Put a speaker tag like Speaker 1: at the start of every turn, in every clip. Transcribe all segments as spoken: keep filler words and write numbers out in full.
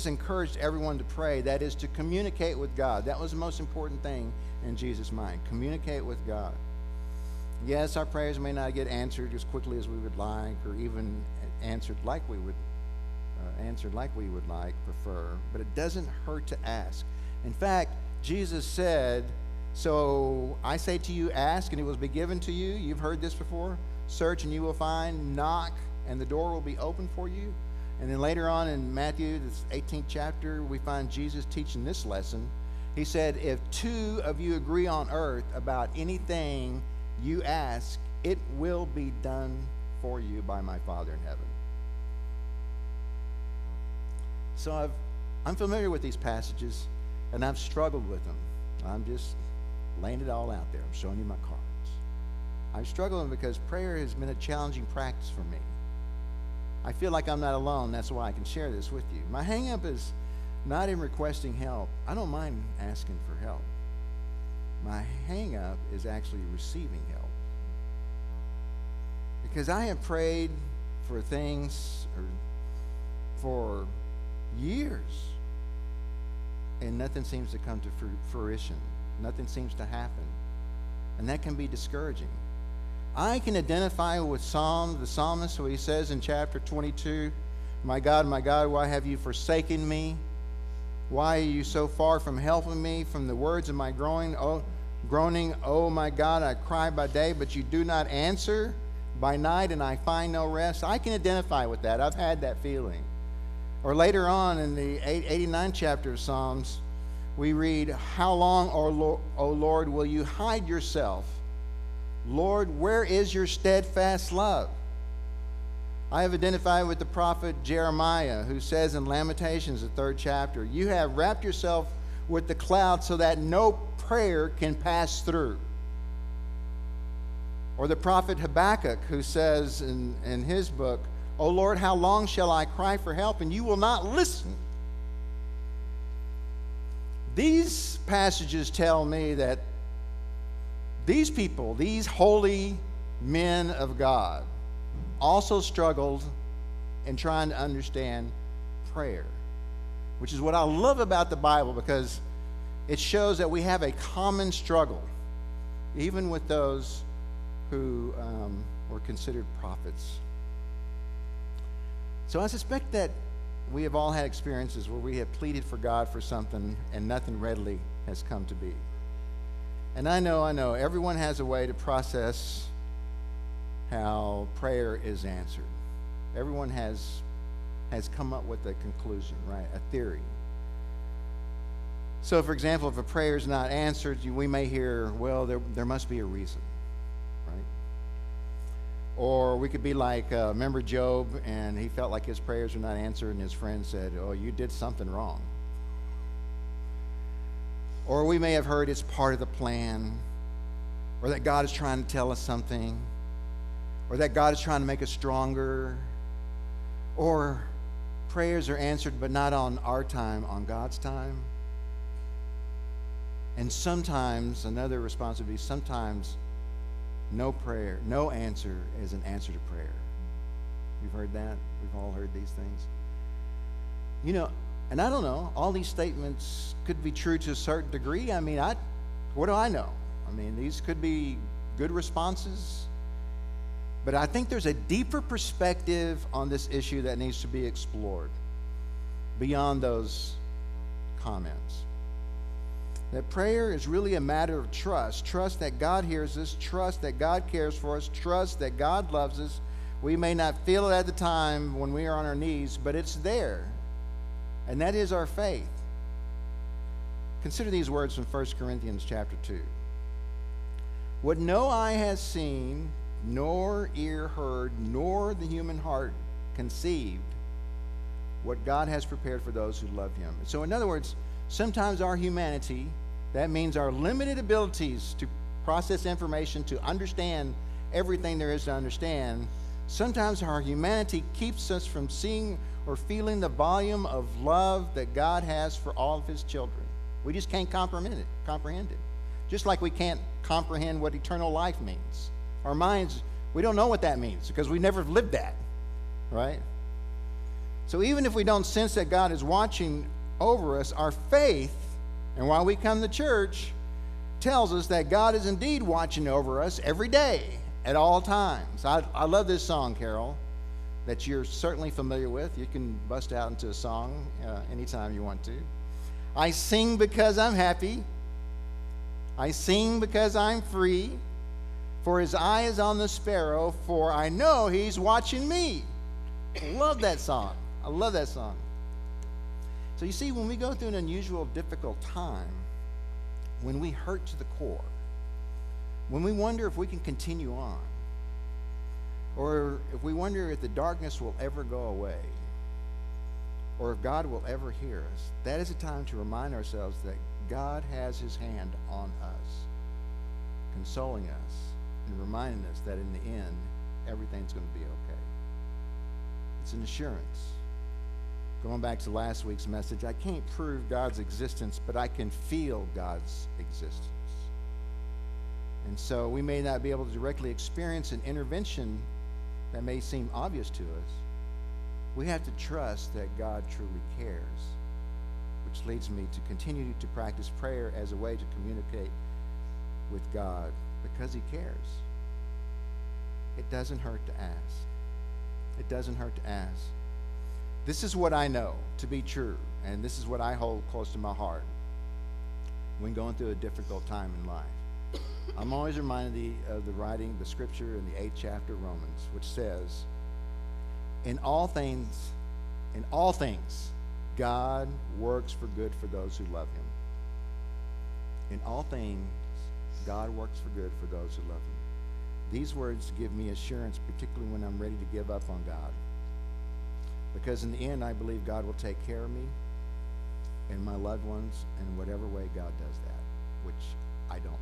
Speaker 1: Jesus encouraged everyone to pray, that is, to communicate with God. That was the most important thing in Jesus' mind, communicate with God. Yes, our prayers may not get answered as quickly as we would like, or even answered like we would uh, answered like we would like, prefer, but it doesn't hurt to ask. In fact, Jesus said, so I say to you, ask and it will be given to you. You've heard this before. Search and you will find. Knock and the door will be open for you. And then later on in Matthew, this eighteenth chapter, we find Jesus teaching this lesson. He said, if two of you agree on earth about anything you ask, it will be done for you by my Father in heaven. So I've, I'm familiar with these passages, and I've struggled with them. I'm just laying it all out there. I'm showing you my cards. I'm struggling because prayer has been a challenging practice for me. I feel like I'm not alone. That's why I can share this with you. My hang-up is not in requesting help. I don't mind asking for help. My hang-up is actually receiving help. Because I have prayed for things or for years, and nothing seems to come to fruition. Nothing seems to happen. And that can be discouraging. I can identify with Psalm, the psalmist, who he says in chapter twenty-two, my God, my God, why have you forsaken me? Why are you so far from helping me? From the words of my groaning, oh, groaning, oh my God, I cry by day, but you do not answer. By night, and I find no rest. I can identify with that. I've had that feeling. Or later on in the eighty-ninth chapter of Psalms, we read, how long, O Lord, will you hide yourself? Lord, where is your steadfast love? I have identified with the prophet Jeremiah, who says in Lamentations, the third chapter, you have wrapped yourself with the cloud so that no prayer can pass through. Or the prophet Habakkuk, who says in, in his book, O Lord, how long shall I cry for help, and you will not listen? These passages tell me that these people, these holy men of God, also struggled in trying to understand prayer, which is what I love about the Bible, because it shows that we have a common struggle, even with those who um, were considered prophets. So I suspect that we have all had experiences where we have pleaded for God for something and nothing readily has come to be. And I know, I know, everyone has a way to process how prayer is answered. Everyone has, has come up with a conclusion, right? A theory. So, for example, if a prayer is not answered, we may hear, well, there, there must be a reason, right? Or we could be like, uh, remember Job, and he felt like his prayers were not answered, and his friend said, oh, you did something wrong. Or we may have heard it's part of the plan, or that God is trying to tell us something, or that God is trying to make us stronger, or prayers are answered but not on our time, on God's time. And sometimes, another response would be, sometimes no prayer, no answer is an answer to prayer. You've heard that? We've all heard these things. You know, and I don't know, all these statements could be true to a certain degree. I mean, I, what do I know? I mean, these could be good responses. But I think there's a deeper perspective on this issue that needs to be explored beyond those comments. That prayer is really a matter of trust. Trust that God hears us. Trust that God cares for us. Trust that God loves us. We may not feel it at the time when we are on our knees, but it's there. And that is our faith. Consider these words from First Corinthians chapter two. What no eye has seen, nor ear heard, nor the human heart conceived, what God has prepared for those who love him. So in other words, sometimes our humanity, that means our limited abilities to process information, to understand everything there is to understand, sometimes our humanity keeps us from seeing or feeling the volume of love that God has for all of his children. We just can't comprehend it, comprehend it. Just like we can't comprehend what eternal life means. Our minds, we don't know what that means because we never lived that, right? So even if we don't sense that God is watching over us, our faith, and why we come to church, tells us that God is indeed watching over us every day, at all times. I, I love this song, Carol, that you're certainly familiar with. You can bust out into a song uh, anytime you want to. I sing because I'm happy. I sing because I'm free. For his eye is on the sparrow, for I know he's watching me. I love that song. I love that song. So you see, when we go through an unusual, difficult time, when we hurt to the core, when we wonder if we can continue on, or if we wonder if the darkness will ever go away, or if God will ever hear us, that is a time to remind ourselves that God has his hand on us, consoling us and reminding us that in the end, everything's going to be okay. It's an assurance. Going back to last week's message, I can't prove God's existence, but I can feel God's existence. And so we may not be able to directly experience an intervention that may seem obvious to us. We have to trust that God truly cares, which leads me to continue to practice prayer as a way to communicate with God because he cares. It doesn't hurt to ask. It doesn't hurt to ask. This is what I know to be true, and this is what I hold close to my heart when going through a difficult time in life. I'm always reminded of the writing, the scripture in the eighth chapter of Romans, which says, in all things, in all things, God works for good for those who love him. In all things, God works for good for those who love him. These words give me assurance, particularly when I'm ready to give up on God. Because in the end, I believe God will take care of me and my loved ones in whatever way God does that, which I don't know.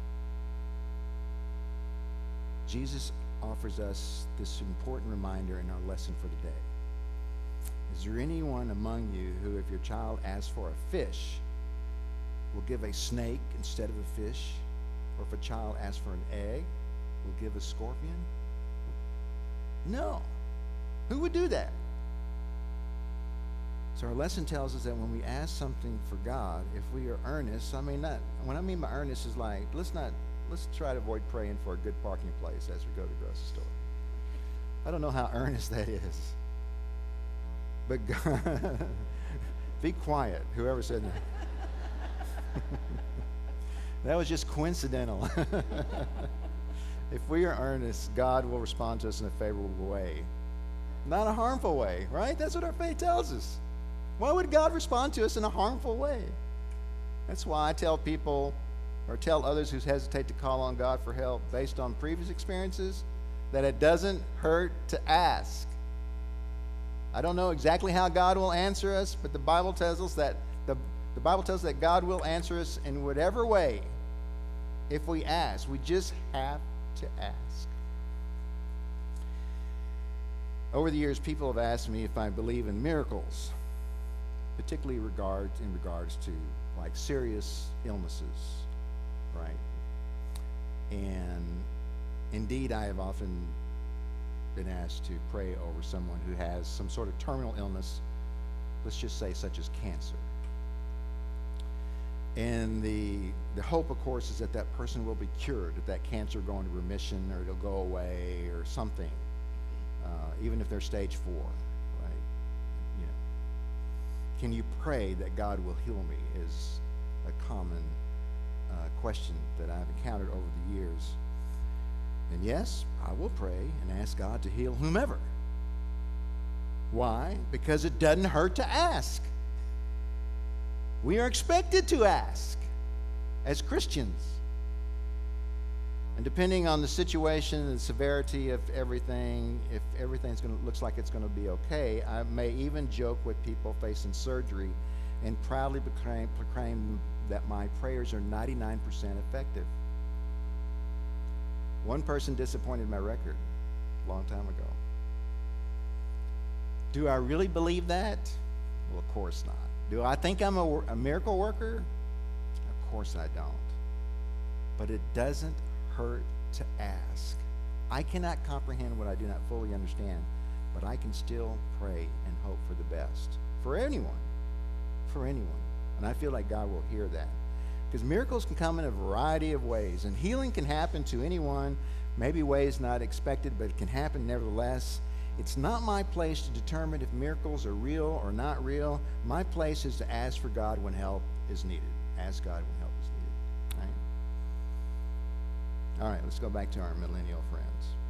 Speaker 1: Jesus offers us this important reminder in our lesson for today. Is there anyone among you who, if your child asks for a fish, will give a snake instead of a fish? Or if a child asks for an egg, will give a scorpion? No. Who would do that? So our lesson tells us that when we ask something for God, if we are earnest, I mean, not, what I mean by earnest is like, let's not, let's try to avoid praying for a good parking place as we go to the grocery store. I don't know how earnest that is. But God, be quiet, whoever said that. That was just coincidental. If we are earnest, God will respond to us in a favorable way. Not a harmful way, right? That's what our faith tells us. Why would God respond to us in a harmful way? That's why I tell people, or tell others who hesitate to call on God for help based on previous experiences, that it doesn't hurt to ask. I don't know exactly how God will answer us, but the Bible tells us that the, the Bible tells us that God will answer us in whatever way if we ask. We just have to ask. Over the years, people have asked me if I believe in miracles, particularly regard, in regards to like serious illnesses, right? And indeed, I have often been asked to pray over someone who has some sort of terminal illness, let's just say such as cancer. And the the hope, of course, is that that person will be cured, that that cancer will go into remission, or it'll go away, or something, uh, even if they're stage four, right? You know, can you pray that God will heal me? Is a common uh, question that I've encountered over the years. And yes, I will pray and ask God to heal whomever. Why? Because it doesn't hurt to ask. We are expected to ask as Christians. And depending on the situation and the severity of everything, if everything's going to looks like it's going to be okay, I may even joke with people facing surgery and proudly proclaim, proclaim that my prayers are ninety-nine percent effective. One person disappointed my record a long time ago. Do I really believe that? Well, of course not. Do I think I'm a, a miracle worker? Of course I don't. But it doesn't hurt to ask. I cannot comprehend what I do not fully understand. but I can still pray and hope for the best for anyone, for anyone. And I feel like God will hear that. Because miracles can come in a variety of ways, and healing can happen to anyone, maybe ways not expected, but it can happen nevertheless. It's not my place to determine if miracles are real or not real. My place is to ask for God when help is needed. Ask God when help is needed. All right, All right let's go back to our millennial friends.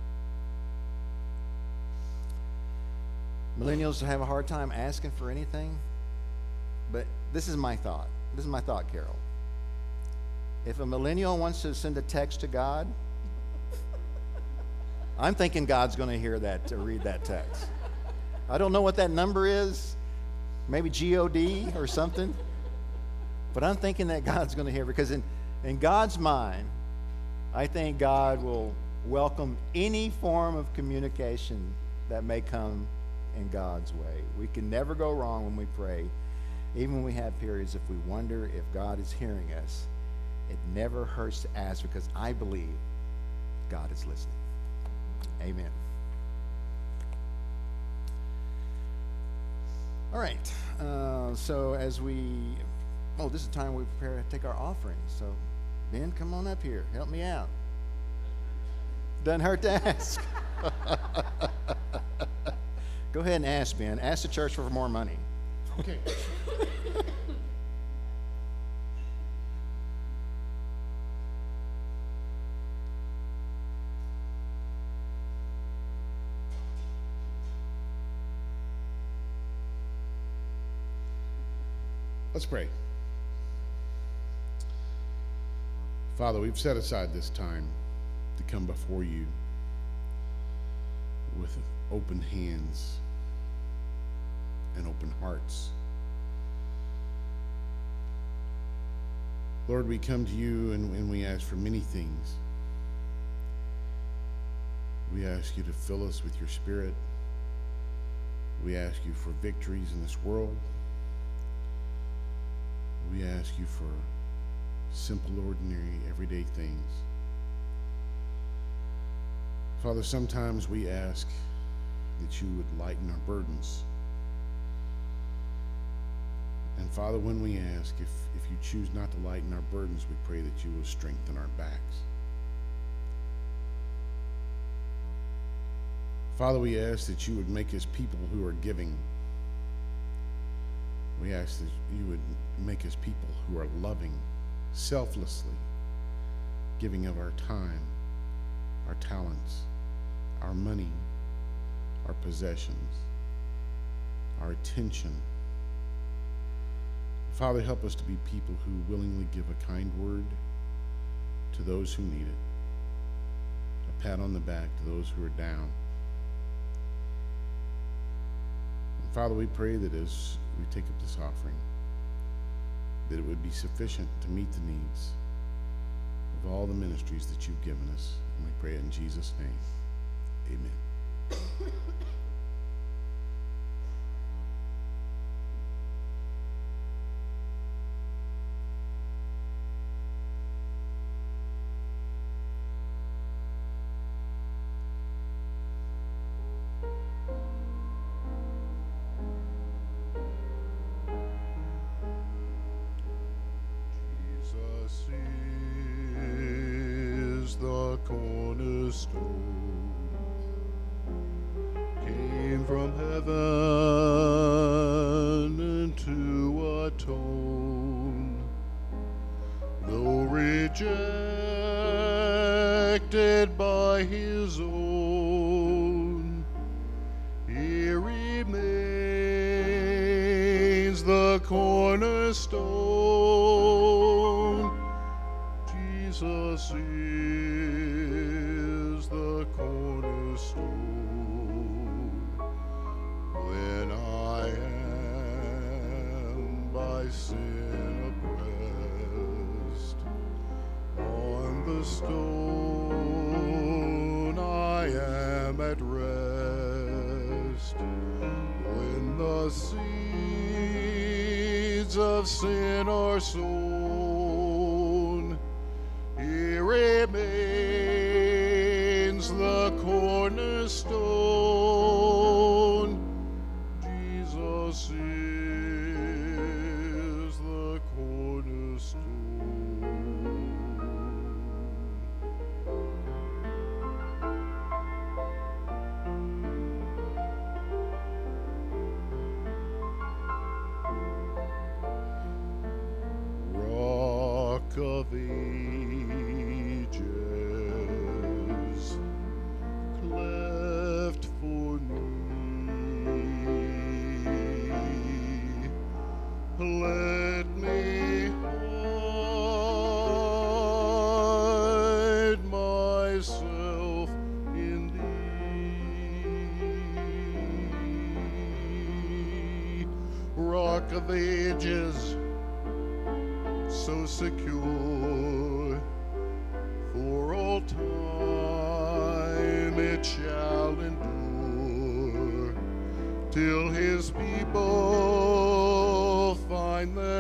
Speaker 1: Millennials have a hard time asking for anything, but this is my thought. This is my thought, Carol. If a millennial wants to send a text to God, I'm thinking God's going to hear that, to read that text. I don't know what that number is, maybe G O D or something, but I'm thinking that God's going to hear, because in, in God's mind, I think God will welcome any form of communication that may come in God's way. We can never go wrong when we pray, even when we have periods if we wonder if God is hearing us. It never hurts to ask, because I believe God is listening. Amen. All right. Uh, so as we, oh, this is the time we prepare to take our offerings. So, Ben, come on up here. Help me out. Doesn't hurt to ask. Go ahead and ask, Ben. Ask the church for more money.
Speaker 2: Okay. Let's pray. Father, we've set aside this time to come before you with open hands and open hearts. Lord, we come to you and, and we ask for many things. We ask you to fill us with your Spirit. We ask you for victories in this world. We ask you for simple, ordinary, everyday things. Father, sometimes we ask that you would lighten our burdens. And Father, when we ask, if, if you choose not to lighten our burdens, we pray that you will strengthen our backs. Father, we ask that you would make us people who are giving. We ask that you would make us people who are loving, selflessly, giving of our time, our talents, our money, our possessions, our attention. Father, help us to be people who willingly give a kind word to those who need it, a pat on the back to those who are down. And Father, we pray that as we take up this offering, that it would be sufficient to meet the needs of all the ministries that you've given us. And we pray it in Jesus' name. Amen. The cornerstone came from heaven to atone, though rejected by his own, he remains the cornerstone. Jesus is the cornerstone. When I am by sin oppressed, on the stone I am at rest. When the seeds of sin are sown, he remains the cornerstone. of ages, cleft for me. Let me hide myself in thee, Rock of ages, so secure, for all time it shall endure, till his people find their